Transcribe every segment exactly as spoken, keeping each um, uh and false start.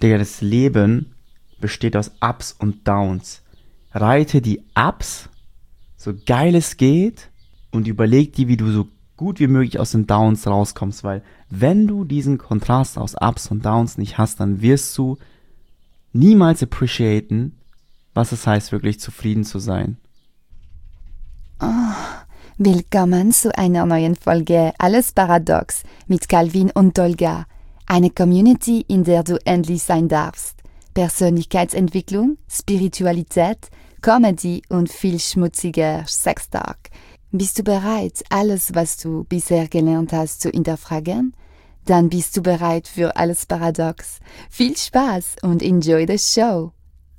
Digga, das Leben besteht aus Ups und Downs. Reite die Ups, so geil es geht, und überleg dir, wie du so gut wie möglich aus den Downs rauskommst, weil wenn du diesen Kontrast aus Ups und Downs nicht hast, dann wirst du niemals appreciaten, was es heißt, wirklich zufrieden zu sein. Oh, willkommen zu einer neuen Folge Alles Paradox mit Calvin und Tolga. Eine Community, in der du endlich sein darfst. Persönlichkeitsentwicklung, Spiritualität, Comedy und viel schmutziger Sextalk. Bist du bereit, alles, was du bisher gelernt hast, zu hinterfragen? Dann bist du bereit für Alles Paradox. Viel Spaß und enjoy the show.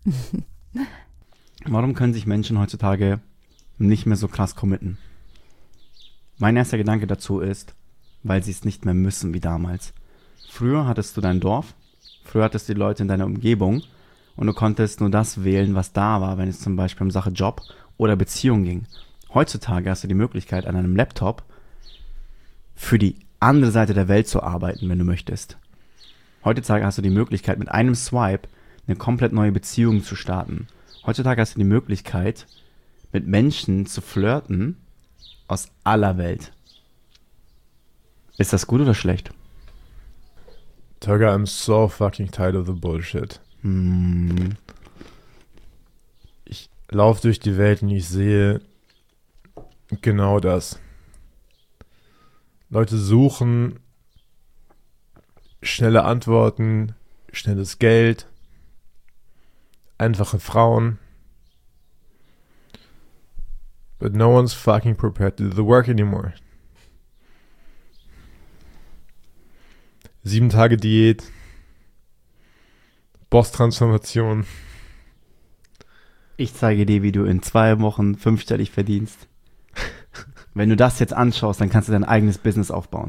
Warum können sich Menschen heutzutage nicht mehr so krass committen? Mein erster Gedanke dazu ist, weil sie es nicht mehr müssen wie damals. Früher hattest du dein Dorf, früher hattest du die Leute in deiner Umgebung und du konntest nur das wählen, was da war, wenn es zum Beispiel um Sache Job oder Beziehung ging. Heutzutage hast du die Möglichkeit, an einem Laptop für die andere Seite der Welt zu arbeiten, wenn du möchtest. Heutzutage hast du die Möglichkeit, mit einem Swipe eine komplett neue Beziehung zu starten. Heutzutage hast du die Möglichkeit, mit Menschen zu flirten aus aller Welt. Ist das gut oder schlecht? Tolga, I'm so fucking tired of the bullshit. Hm. Ich laufe durch die Welt und ich sehe genau das. Leute suchen schnelle Antworten, schnelles Geld, einfache Frauen. But no one's fucking prepared to do the work anymore. Sieben Tage Diät, Boss-Transformation. Ich zeige dir, wie du in zwei Wochen fünfstellig verdienst. Wenn du das jetzt anschaust, dann kannst du dein eigenes Business aufbauen.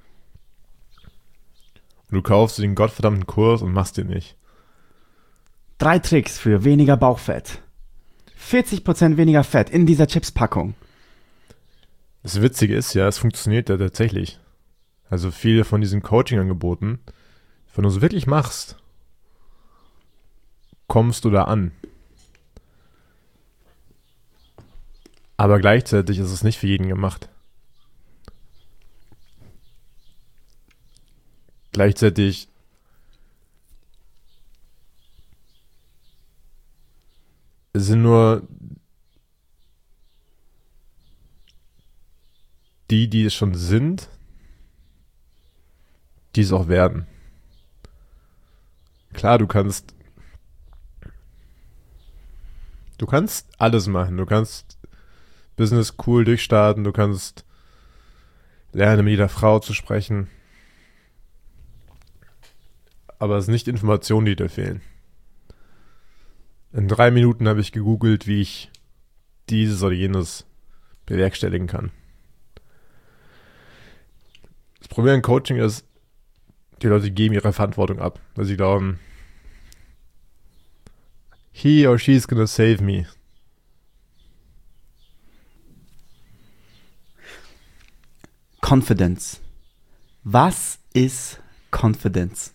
Und du kaufst den gottverdammten Kurs und machst den nicht. Drei Tricks für weniger Bauchfett. vierzig Prozent weniger Fett in dieser Chips-Packung. Das Witzige ist ja, es funktioniert ja tatsächlich. Also viele von diesen Coaching-Angeboten, wenn du es wirklich machst, kommst du da an. Aber gleichzeitig ist es nicht für jeden gemacht. Gleichzeitig sind nur die, die es schon sind, die es auch werden. Klar, du kannst du kannst alles machen. Du kannst Business cool durchstarten, du kannst lernen, mit jeder Frau zu sprechen. Aber es sind nicht Informationen, die dir fehlen. In drei Minuten habe ich gegoogelt, wie ich dieses oder jenes bewerkstelligen kann. Das Problem im Coaching ist, die Leute geben ihre Verantwortung ab, weil sie glauben, he or she is gonna save me. Confidence. Was ist Confidence?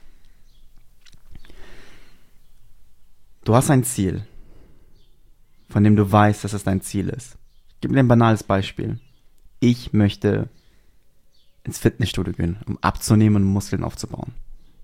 Du hast ein Ziel, von dem du weißt, dass es dein Ziel ist. Ich gebe dir ein banales Beispiel. Ich möchte ins Fitnessstudio gehen, um abzunehmen und Muskeln aufzubauen.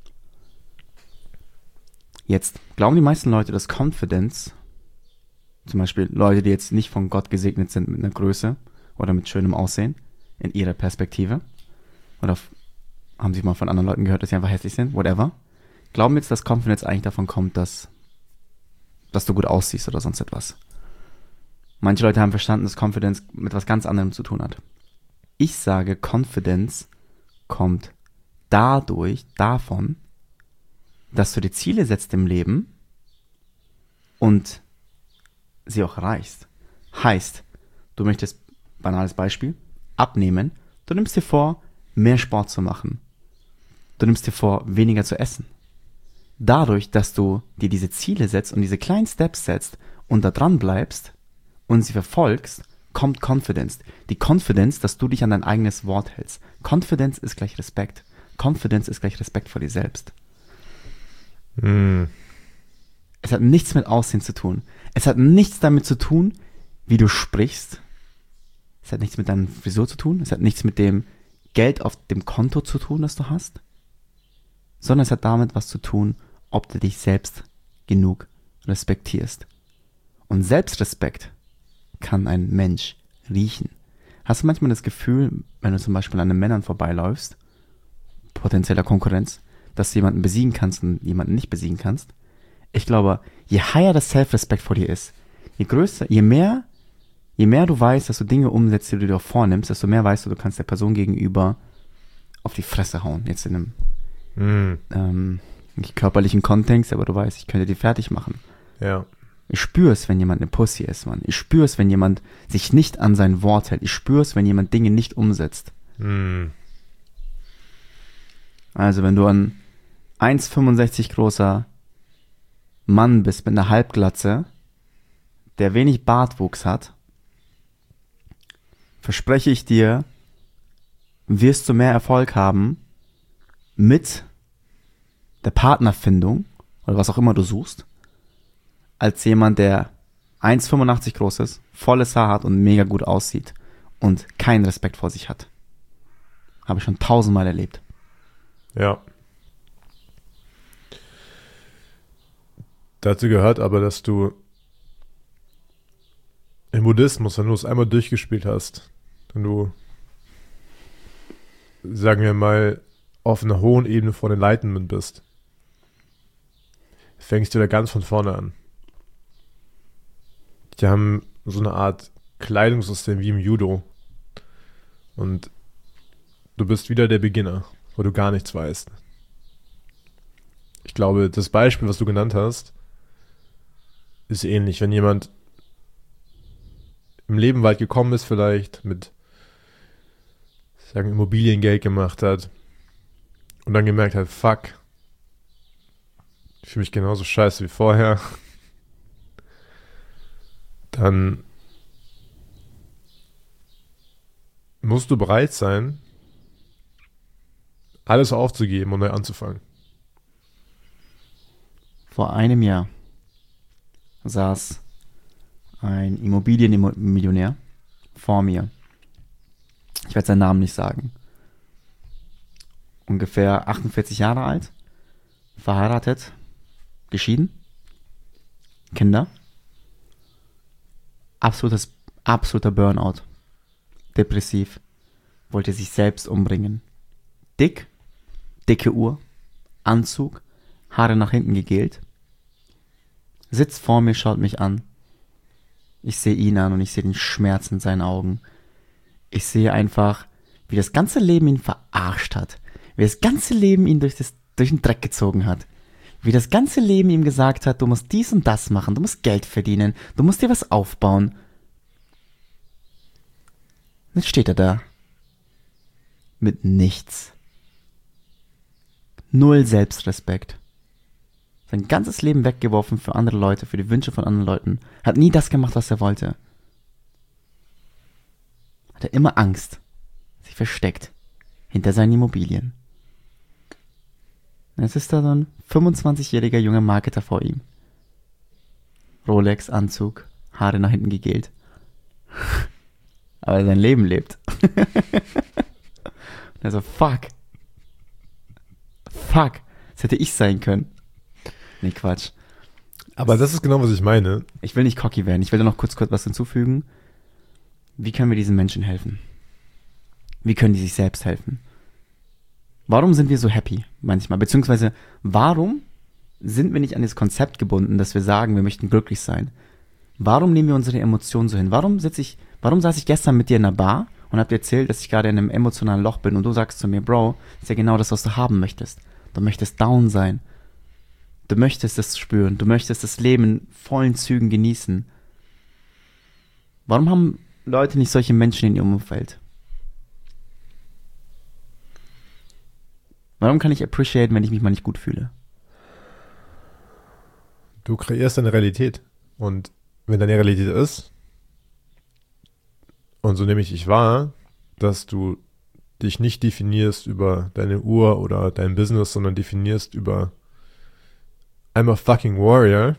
Jetzt glauben die meisten Leute, dass Confidence, zum Beispiel Leute, die jetzt nicht von Gott gesegnet sind mit einer Größe oder mit schönem Aussehen, in ihrer Perspektive, oder f- haben sie mal von anderen Leuten gehört, dass sie einfach hässlich sind, whatever, glauben jetzt, dass Confidence eigentlich davon kommt, dass, dass du gut aussiehst oder sonst etwas. Manche Leute haben verstanden, dass Confidence mit was ganz anderem zu tun hat. Ich sage, Confidence kommt dadurch, davon, dass du dir Ziele setzt im Leben und sie auch erreichst. Heißt, du möchtest, banales Beispiel, abnehmen, du nimmst dir vor, mehr Sport zu machen. Du nimmst dir vor, weniger zu essen. Dadurch, dass du dir diese Ziele setzt und diese kleinen Steps setzt und da dran bleibst und sie verfolgst, kommt Confidence. Die Confidence, dass du dich an dein eigenes Wort hältst. Confidence ist gleich Respekt. Confidence ist gleich Respekt vor dir selbst. Mm. Es hat nichts mit Aussehen zu tun. Es hat nichts damit zu tun, wie du sprichst. Es hat nichts mit deiner Frisur zu tun. Es hat nichts mit dem Geld auf dem Konto zu tun, das du hast. Sondern es hat damit was zu tun, ob du dich selbst genug respektierst. Und Selbstrespekt kann ein Mensch riechen. Hast du manchmal das Gefühl, wenn du zum Beispiel an den Männern vorbeiläufst, potenzieller Konkurrenz, dass du jemanden besiegen kannst und jemanden nicht besiegen kannst? Ich glaube, je higher das Self-Respect vor dir ist, je größer, je mehr, je mehr du weißt, dass du Dinge umsetzt, die du dir vornimmst, desto mehr weißt du, du kannst der Person gegenüber auf die Fresse hauen. Jetzt in einem Mm. ähm, nicht körperlichen Kontext, aber du weißt, ich könnte die fertig machen. Ja. Ich spüre es, wenn jemand eine Pussy ist, Mann. Ich spüre es, wenn jemand sich nicht an sein Wort hält. Ich spüre es, wenn jemand Dinge nicht umsetzt. Mm. Also wenn du ein eins Komma fünfundsechzig großer Mann bist mit einer Halbglatze, der wenig Bartwuchs hat, verspreche ich dir, wirst du mehr Erfolg haben mit der Partnerfindung oder was auch immer du suchst, als jemand, der eins Komma fünfundachtzig groß ist, volles Haar hat und mega gut aussieht und keinen Respekt vor sich hat. Habe ich schon tausendmal erlebt. Ja. Dazu gehört aber, dass du im Buddhismus, wenn du es einmal durchgespielt hast, wenn du, sagen wir mal, auf einer hohen Ebene vor den Enlightenment bist, fängst du da ganz von vorne an. Die haben so eine Art Kleidungssystem wie im Judo. Und du bist wieder der Beginner, wo du gar nichts weißt. Ich glaube, das Beispiel, was du genannt hast, ist ähnlich. Wenn jemand im Leben weit gekommen ist, vielleicht mit, sagen, Immobiliengeld gemacht hat und dann gemerkt hat, fuck, ich fühle mich genauso scheiße wie vorher, dann musst du bereit sein, alles aufzugeben und neu anzufangen. Vor einem Jahr saß ein Immobilienmillionär vor mir. Ich werde seinen Namen nicht sagen. Ungefähr achtundvierzig Jahre alt, verheiratet, geschieden, Kinder, absolutes, absoluter Burnout, depressiv, wollte sich selbst umbringen. Dick, dicke Uhr, Anzug, Haare nach hinten gegelt, sitzt vor mir, schaut mich an. Ich sehe ihn an und ich sehe den Schmerz in seinen Augen. Ich sehe einfach, wie das ganze Leben ihn verarscht hat. Wie das ganze Leben ihn durch, das, durch den Dreck gezogen hat. Wie das ganze Leben ihm gesagt hat, du musst dies und das machen, du musst Geld verdienen, du musst dir was aufbauen. Jetzt steht er da. Mit nichts. Null Selbstrespekt. Sein ganzes Leben weggeworfen für andere Leute, für die Wünsche von anderen Leuten. Hat nie das gemacht, was er wollte. Hat er immer Angst. Sich versteckt. Hinter seinen Immobilien. Jetzt ist da so ein fünfundzwanzigjähriger junger Marketer vor ihm. Rolex, Anzug, Haare nach hinten gegelt. Aber er sein Leben lebt. Und er so, fuck. Fuck. Das hätte ich sein können. Nee, Quatsch. Aber das ist genau, was ich meine. Ich will nicht cocky werden. Ich will da noch kurz, kurz was hinzufügen. Wie können wir diesen Menschen helfen? Wie können die sich selbst helfen? Warum sind wir so happy manchmal? Beziehungsweise, warum sind wir nicht an das Konzept gebunden, dass wir sagen, wir möchten glücklich sein? Warum nehmen wir unsere Emotionen so hin? Warum sitze ich, warum saß ich gestern mit dir in einer Bar und hab dir erzählt, dass ich gerade in einem emotionalen Loch bin und du sagst zu mir, Bro, das ist ja genau das, was du haben möchtest. Du möchtest down sein. Du möchtest es spüren. Du möchtest das Leben in vollen Zügen genießen. Warum haben Leute nicht solche Menschen in ihrem Umfeld? Warum kann ich appreciaten, wenn ich mich mal nicht gut fühle? Du kreierst deine Realität. Und wenn deine Realität ist, und so nehme ich dich wahr, dass du dich nicht definierst über deine Uhr oder dein Business, sondern definierst über I'm a fucking warrior,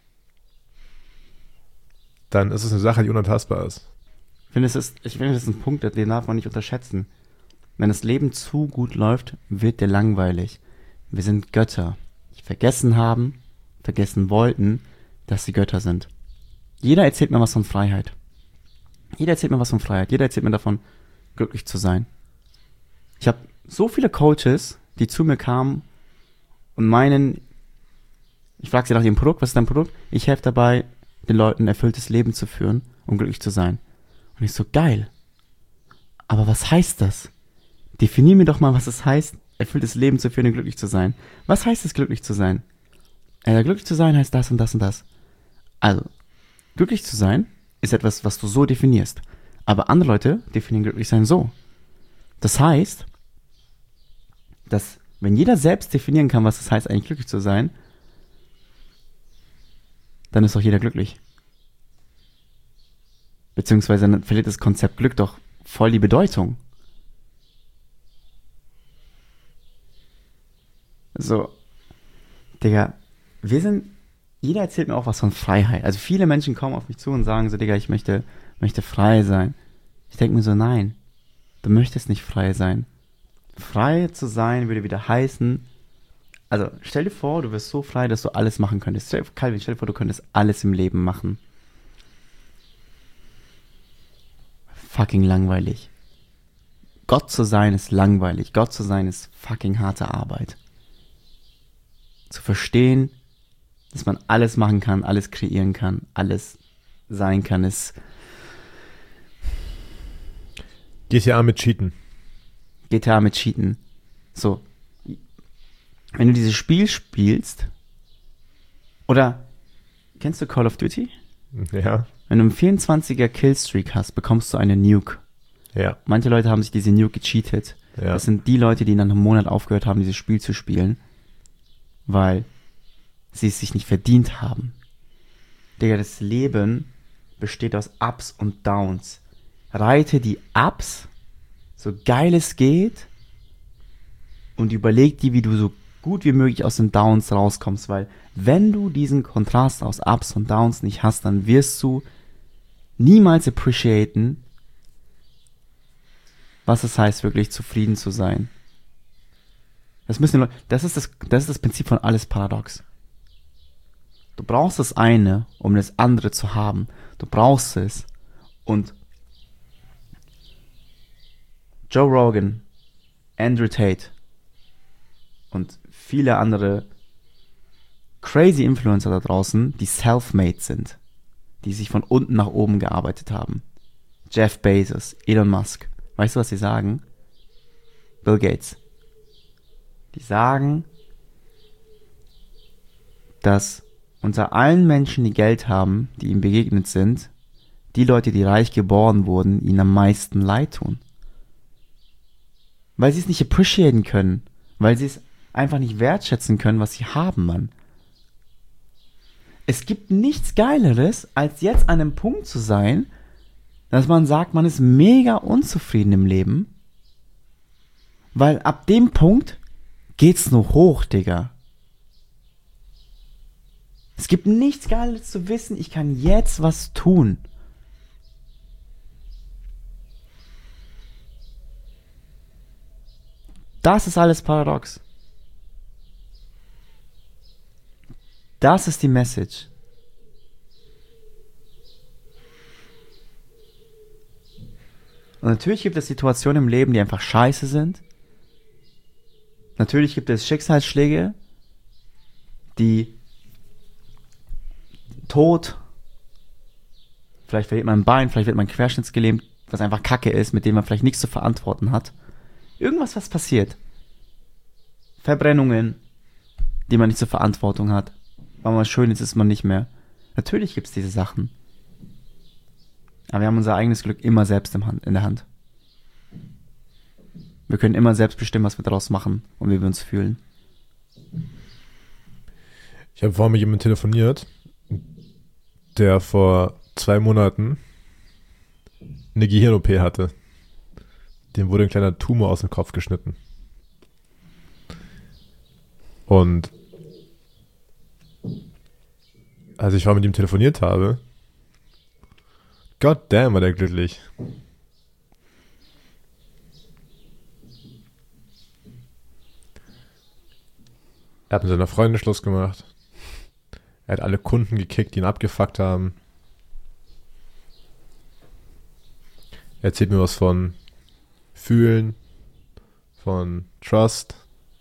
dann ist es eine Sache, die unantastbar ist. Ich finde, es ist, ich finde, das ist ein Punkt, den darf man nicht unterschätzen. Wenn das Leben zu gut läuft, wird dir langweilig. Wir sind Götter, die vergessen haben, vergessen wollten, dass sie Götter sind. Jeder erzählt mir was von Freiheit. Jeder erzählt mir was von Freiheit. Jeder erzählt mir davon, glücklich zu sein. Ich habe so viele Coaches, die zu mir kamen und meinen, ich frage sie nach ihrem Produkt, was ist dein Produkt? Ich helfe dabei, den Leuten ein erfülltes Leben zu führen, um glücklich zu sein. Und ich so, geil. Aber was heißt das? Definier mir doch mal, was es heißt, erfülltes Leben zu führen und glücklich zu sein. Was heißt es, glücklich zu sein? Äh, glücklich zu sein heißt das und das und das. Also, glücklich zu sein ist etwas, was du so definierst. Aber andere Leute definieren glücklich sein so. Das heißt, dass wenn jeder selbst definieren kann, was es heißt, eigentlich glücklich zu sein, dann ist doch jeder glücklich. Beziehungsweise dann verliert das Konzept Glück doch voll die Bedeutung. So, Digga, wir sind, jeder erzählt mir auch was von Freiheit. Also viele Menschen kommen auf mich zu und sagen so, Digga, ich möchte, möchte frei sein. Ich denke mir so, nein, du möchtest nicht frei sein. Frei zu sein würde wieder heißen, also stell dir vor, du wirst so frei, dass du alles machen könntest. Stell, Calvin, stell dir vor, du könntest alles im Leben machen. Fucking langweilig. Gott zu sein ist langweilig. Gott zu sein ist fucking harte Arbeit. Zu verstehen, dass man alles machen kann, alles kreieren kann, alles sein kann, ist G T A mit Cheaten. G T A mit Cheaten. So. Wenn du dieses Spiel spielst, oder kennst du Call of Duty? Ja. Wenn du einen vierundzwanziger Killstreak hast, bekommst du eine Nuke. Ja. Manche Leute haben sich diese Nuke gecheatet. Ja. Das sind die Leute, die nach einem Monat aufgehört haben, dieses Spiel zu spielen, weil sie es sich nicht verdient haben. Digga, das Leben besteht aus Ups und Downs. Reite die Ups, so geil es geht, und überleg dir, wie du so gut wie möglich aus den Downs rauskommst, weil wenn du diesen Kontrast aus Ups und Downs nicht hast, dann wirst du niemals appreciaten, was es heißt, wirklich zufrieden zu sein. Das müssen die Leute, das ist das, das ist das Prinzip von alles paradox. Du brauchst das eine, um das andere zu haben. Du brauchst es. Und Joe Rogan, Andrew Tate und viele andere crazy Influencer da draußen, die self-made sind, die sich von unten nach oben gearbeitet haben. Jeff Bezos, Elon Musk. Weißt du, was sie sagen? Bill Gates. Die sagen, dass unter allen Menschen, die Geld haben, die ihm begegnet sind, die Leute, die reich geboren wurden, ihnen am meisten leid tun. Weil sie es nicht appreciaten können. Weil sie es einfach nicht wertschätzen können, was sie haben, Mann. Es gibt nichts Geileres, als jetzt an einem Punkt zu sein, dass man sagt, man ist mega unzufrieden im Leben. Weil ab dem Punkt geht's nur hoch, Digga. Es gibt nichts Geiles zu wissen, ich kann jetzt was tun. Das ist alles paradox. Das ist die Message. Und natürlich gibt es Situationen im Leben, die einfach scheiße sind. Natürlich gibt es Schicksalsschläge, die Tod, vielleicht verliert man ein Bein, vielleicht wird man querschnittsgelähmt, was einfach Kacke ist, mit dem man vielleicht nichts zu verantworten hat. Irgendwas, was passiert. Verbrennungen, die man nicht zur Verantwortung hat. Weil man schön ist, ist man nicht mehr. Natürlich gibt es diese Sachen. Aber wir haben unser eigenes Glück immer selbst im Hand, in der Hand. Wir können immer selbst bestimmen, was wir daraus machen und wie wir uns fühlen. Ich habe vorhin mit jemandem telefoniert, der vor zwei Monaten eine Gehirn-O P hatte. Dem wurde ein kleiner Tumor aus dem Kopf geschnitten. Und als ich vorher mit ihm telefoniert habe, God damn, war der glücklich. Er hat mit seiner Freundin Schluss gemacht. Er hat alle Kunden gekickt, die ihn abgefuckt haben. Er erzählt mir was von Fühlen, von Trust.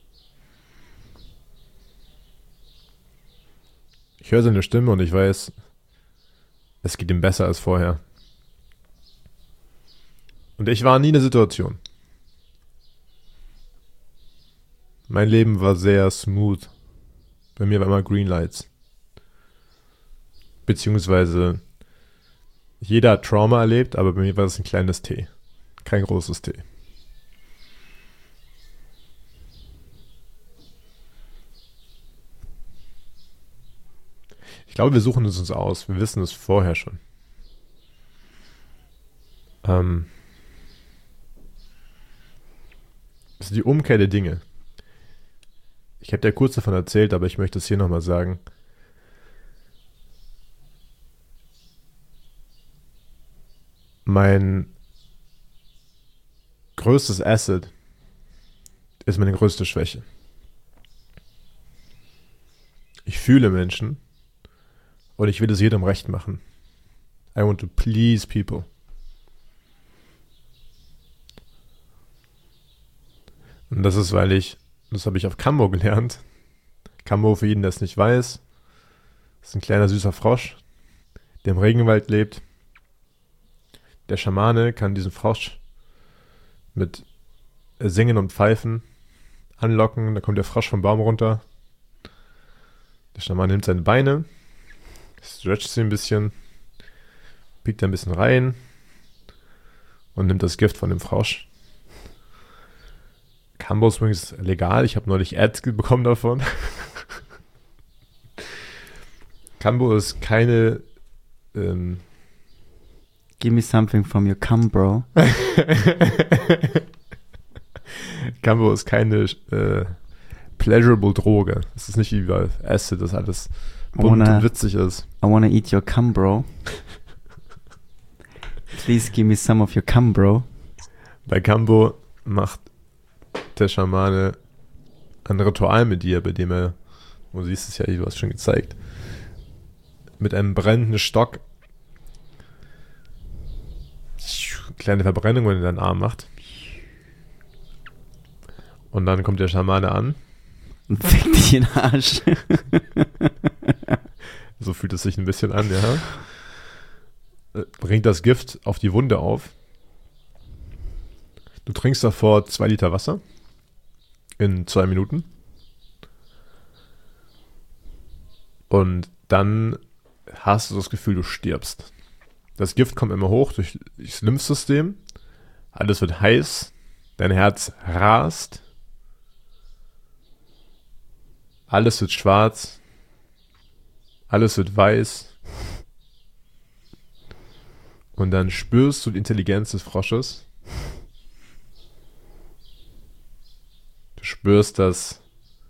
Ich höre seine Stimme und ich weiß, es geht ihm besser als vorher. Und ich war nie in der Situation. Mein Leben war sehr smooth. Bei mir war immer Green Lights. Beziehungsweise jeder hat Trauma erlebt, aber bei mir war das ein kleines T. Kein großes T. Ich glaube, wir suchen es uns aus. Wir wissen es vorher schon. Ähm, das ist die Umkehr der Dinge. Ich habe dir kurz davon erzählt, aber ich möchte es hier nochmal sagen. Mein größtes Asset ist meine größte Schwäche. Ich fühle Menschen und ich will es jedem recht machen. I want to please people. Und das ist, weil ich, das habe ich auf Kambo gelernt. Kambo, für jeden, der es nicht weiß, ist ein kleiner süßer Frosch, der im Regenwald lebt. Der Schamane kann diesen Frosch mit Singen und Pfeifen anlocken. Da kommt der Frosch vom Baum runter. Der Schamane nimmt seine Beine, stretcht sie ein bisschen, biegt ein bisschen rein und nimmt das Gift von dem Frosch. Kambo ist übrigens legal. Ich habe neulich Ads bekommen davon. Kambo ist keine ähm, Give me something from your cum, bro. Kambo ist keine äh, pleasurable Droge. Es ist nicht wie bei Acid, das alles bunt wanna, und witzig ist. I wanna eat your cum, bro. Please give me some of your cum, bro. Bei Kambo macht der Schamane ein Ritual mit dir, bei dem er, du siehst es ja, du hast schon gezeigt, mit einem brennenden Stock kleine Verbrennungen in deinen Arm macht. Und dann kommt der Schamane an. Und fickt dich in den Arsch. So fühlt es sich ein bisschen an, ja. Bringt das Gift auf die Wunde auf. Du trinkst davor zwei Liter Wasser in zwei Minuten. Und dann hast du das Gefühl, du stirbst. Das Gift kommt immer hoch durch das Lymphsystem. Alles wird heiß. Dein Herz rast. Alles wird schwarz. Alles wird weiß. Und dann spürst du die Intelligenz des Frosches. Du spürst, dass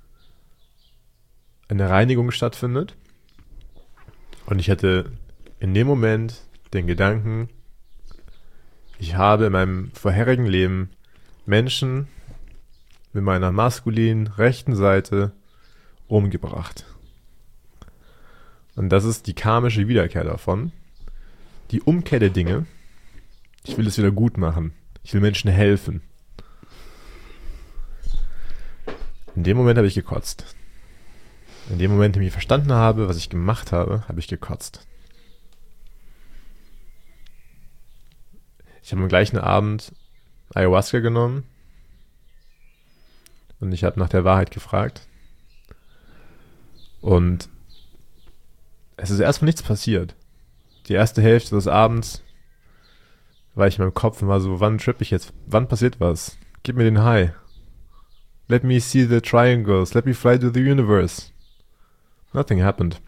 eine Reinigung stattfindet. Und ich hatte in dem Moment den Gedanken, ich habe in meinem vorherigen Leben Menschen mit meiner maskulinen rechten Seite umgebracht. Und das ist die karmische Wiederkehr davon. Die Umkehr der Dinge. Ich will es wieder gut machen. Ich will Menschen helfen. In dem Moment habe ich gekotzt. In dem Moment, in dem ich verstanden habe, was ich gemacht habe, habe ich gekotzt. Ich habe am gleichen Abend Ayahuasca genommen und ich habe nach der Wahrheit gefragt. Und es ist erstmal nichts passiert. Die erste Hälfte des Abends war ich in meinem Kopf und war so, wann trippe ich jetzt? Wann passiert was? Gib mir den High. Let me see the triangles. Let me fly to the universe. Nothing happened.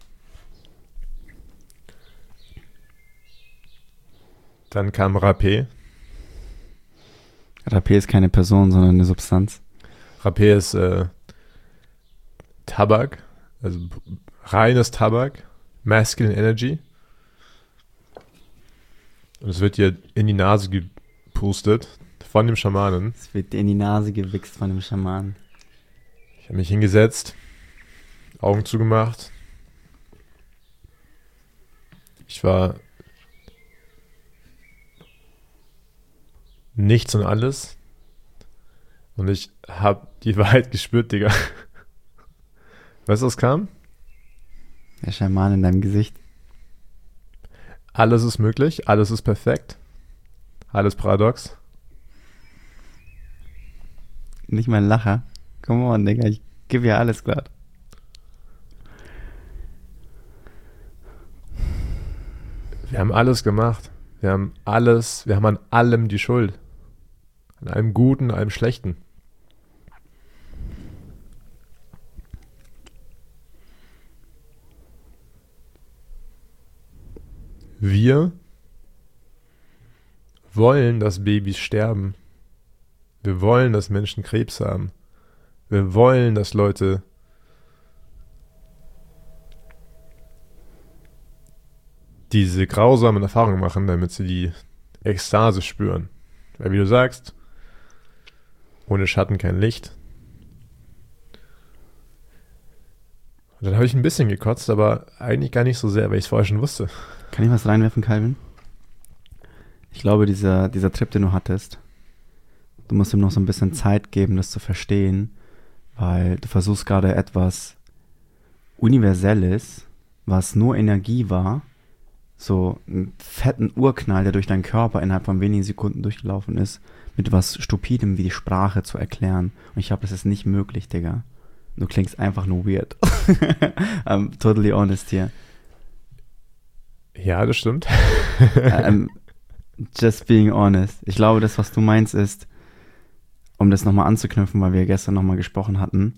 Dann kam Rapé. Rapé ist keine Person, sondern eine Substanz. Rapé ist äh, Tabak, also reines Tabak Masculine Energy. Und es wird dir in die Nase gepustet von dem Schamanen. Es wird dir in die Nase gewichst von dem Schamanen. Ich habe mich hingesetzt, Augen zugemacht. Ich war nichts und alles. Und ich habe die Wahrheit gespürt, Digga. Weißt du, was kam? Der Schaman in deinem Gesicht. Alles ist möglich, alles ist perfekt. Alles paradox. Nicht mal ein Lacher. Come on, Digga, ich gebe ja alles glatt. Wir haben alles gemacht. Wir haben alles, wir haben an allem die Schuld. An allem Guten, allem Schlechten. Wir wollen, dass Babys sterben. Wir wollen, dass Menschen Krebs haben. Wir wollen, dass Leute diese grausamen Erfahrungen machen, damit sie die Ekstase spüren. Weil wie du sagst, ohne Schatten kein Licht. Und dann habe ich ein bisschen gekotzt, aber eigentlich gar nicht so sehr, weil ich es vorher schon wusste. Kann ich was reinwerfen, Calvin? Ich glaube, dieser, dieser Trip, den du hattest, du musst ihm noch so ein bisschen Zeit geben, das zu verstehen, weil du versuchst gerade etwas Universelles, was nur Energie war, so einen fetten Urknall, der durch deinen Körper innerhalb von wenigen Sekunden durchgelaufen ist, mit was Stupidem wie die Sprache zu erklären. Und ich glaube, das ist nicht möglich, Digga. Du klingst einfach nur weird. I'm totally honest here. Ja, das stimmt. I'm just being honest. Ich glaube, das, was du meinst, ist, um das nochmal anzuknüpfen, weil wir gestern nochmal gesprochen hatten,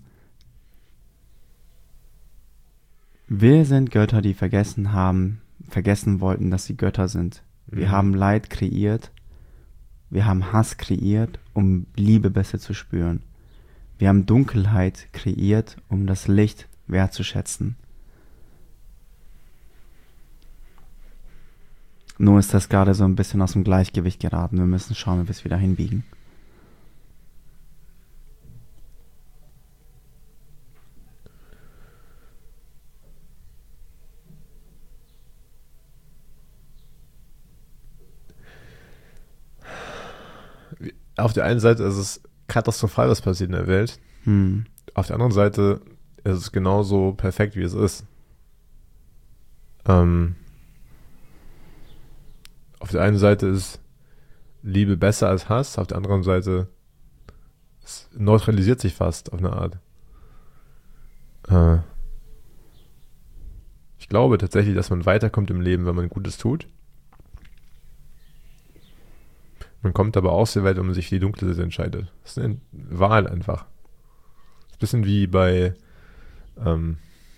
wir sind Götter, die vergessen haben, vergessen wollten, dass sie Götter sind. Wir Mhm. haben Leid kreiert, wir haben Hass kreiert, um Liebe besser zu spüren. Wir haben Dunkelheit kreiert, um das Licht wertzuschätzen. Nur ist das gerade so ein bisschen aus dem Gleichgewicht geraten. Wir müssen schauen, wie wir es wieder hinbiegen. Auf der einen Seite ist es katastrophal, was passiert in der Welt. Hm. Auf der anderen Seite ist es genauso perfekt, wie es ist. Ähm, auf der einen Seite ist Liebe besser als Hass, auf der anderen Seite es neutralisiert sich fast auf eine Art. Äh, ich glaube tatsächlich, dass man weiterkommt im Leben, wenn man Gutes tut. Man kommt aber aus der Welt, wenn man sich für die dunkle Seite entscheidet. Das ist eine Wahl einfach. Das ist ein bisschen wie bei ähm,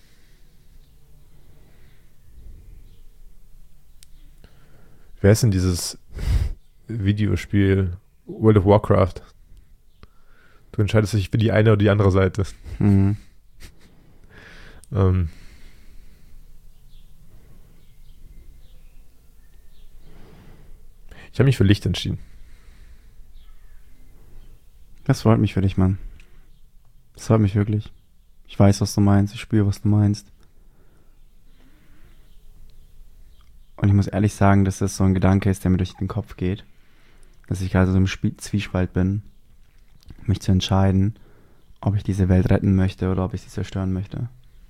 wer ist denn dieses Videospiel World of Warcraft? Du entscheidest dich für die eine oder die andere Seite. Mhm. Ähm, ich habe mich für Licht entschieden. Das freut mich für dich, Mann. Das freut mich wirklich. Ich weiß, was du meinst. Ich spüre, was du meinst. Und ich muss ehrlich sagen, dass das so ein Gedanke ist, der mir durch den Kopf geht. Dass ich gerade so im Spie- Zwiespalt bin, mich zu entscheiden, ob ich diese Welt retten möchte oder ob ich sie zerstören möchte.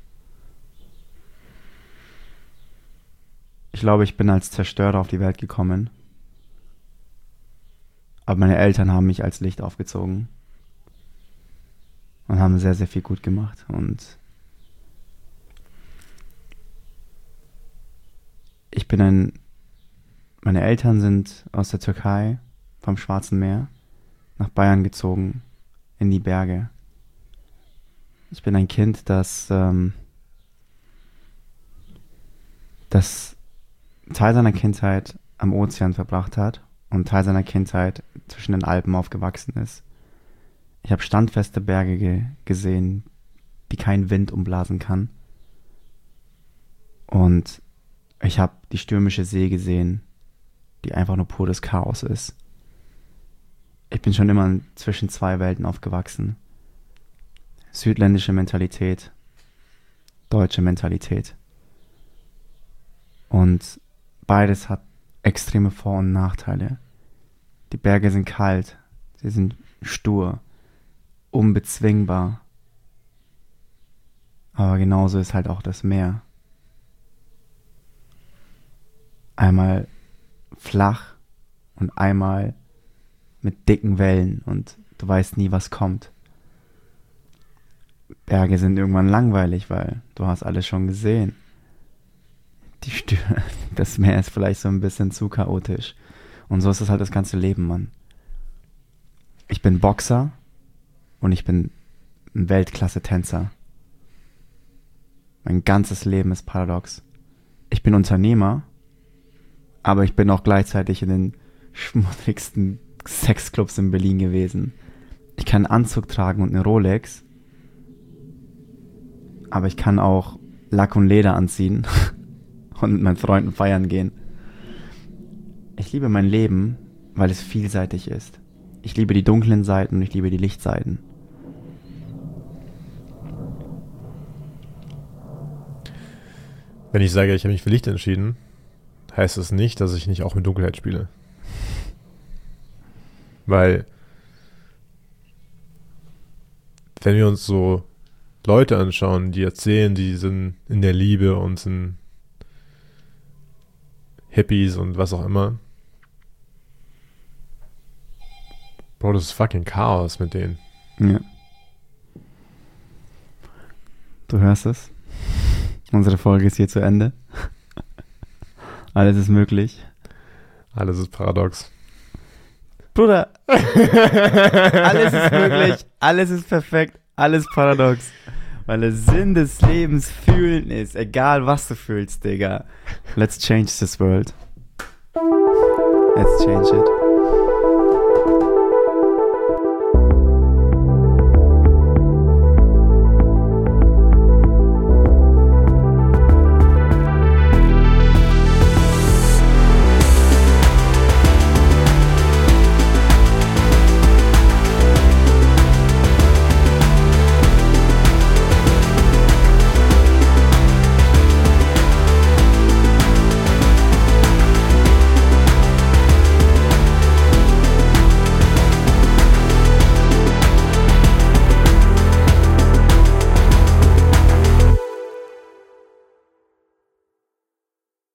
Ich glaube, ich bin als Zerstörer auf die Welt gekommen. Aber meine Eltern haben mich als Licht aufgezogen. Und haben sehr, sehr viel gut gemacht. Und ich bin ein... Meine Eltern sind aus der Türkei, vom Schwarzen Meer, nach Bayern gezogen, in die Berge. Ich bin ein Kind, das... Ähm, das Teil seiner Kindheit am Ozean verbracht hat und Teil seiner Kindheit zwischen den Alpen aufgewachsen ist. Ich habe standfeste Berge ge- gesehen, die kein Wind umblasen kann. Und ich habe die stürmische See gesehen, die einfach nur pures Chaos ist. Ich bin schon immer zwischen zwei Welten aufgewachsen. Südländische Mentalität, deutsche Mentalität. Und beides hat extreme Vor- und Nachteile. Die Berge sind kalt, sie sind stur, unbezwingbar. Aber genauso ist halt auch das Meer. Einmal flach und einmal mit dicken Wellen und du weißt nie, was kommt. Berge sind irgendwann langweilig, weil du hast alles schon gesehen. Die Stür- das Meer ist vielleicht so ein bisschen zu chaotisch. Und so ist es halt das ganze Leben, Mann. Ich bin Boxer und ich bin ein Weltklasse-Tänzer. Mein ganzes Leben ist paradox. Ich bin Unternehmer, aber ich bin auch gleichzeitig in den schmutzigsten Sexclubs in Berlin gewesen. Ich kann einen Anzug tragen und eine Rolex, aber ich kann auch Lack und Leder anziehen und mit meinen Freunden feiern gehen. Ich liebe mein Leben, weil es vielseitig ist. Ich liebe die dunklen Seiten und ich liebe die Lichtseiten. Wenn ich sage, ich habe mich für Licht entschieden, heißt es nicht, dass ich nicht auch mit Dunkelheit spiele. Weil, wenn wir uns so Leute anschauen, die erzählen, die sind in der Liebe und sind Hippies und was auch immer. Bro, das ist fucking Chaos mit denen. Ja. Du hörst es. Unsere Folge ist hier zu Ende. Alles ist möglich. Alles ist paradox. Bruder, alles ist möglich, alles ist perfekt, alles paradox. Weil der Sinn des Lebens fühlen ist, egal was du fühlst, Digga. Let's change this world. Let's change it.